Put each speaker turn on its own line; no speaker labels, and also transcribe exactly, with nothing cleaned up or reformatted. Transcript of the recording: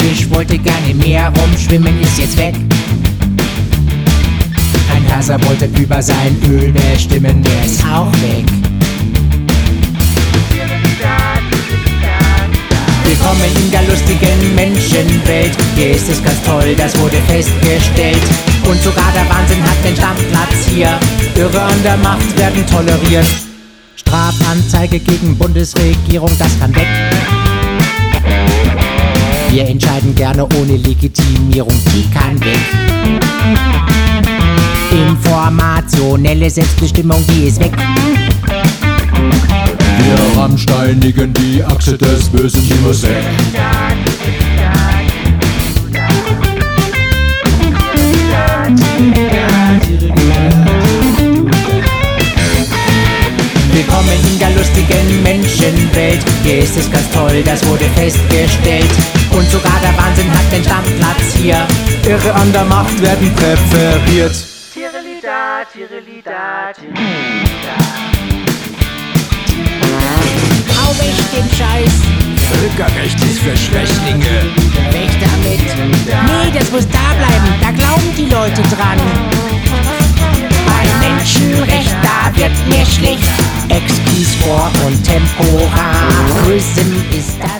Ich wollte gerne mehr rumschwimmen, ist jetzt weg. Ein Hasser wollte über sein Öl bestimmen, der ist auch weg. Willkommen in der lustigen Menschenwelt. Hier ist es ganz toll, das wurde festgestellt. Und sogar der Wahnsinn hat den Stammplatz hier. Irre an der Macht werden toleriert. Strafanzeige gegen Bundesregierung, das kann weg. Wir entscheiden gerne ohne Legitimierung, die kann weg. Informationelle Selbstbestimmung, die ist weg.
Wir rammsteinigen die Achse des Bösen, die muss weg.
Willkommen in der lustigen Menschenwelt. Hier ist es ganz toll, das wurde festgestellt. Und sogar der Wahnsinn hat den Stammplatz hier.
Irre an der Macht werden präferiert.
Tirelida, Tirelida, Tirelida.
Hau weg den Scheiß.
Völkerrecht ist für Schwächlinge.
Weg damit. Nee, das muss da bleiben. Da glauben die Leute dran. Bei Menschenrecht, da wird mir schlecht. Exquis vor und temporar. Prism ist das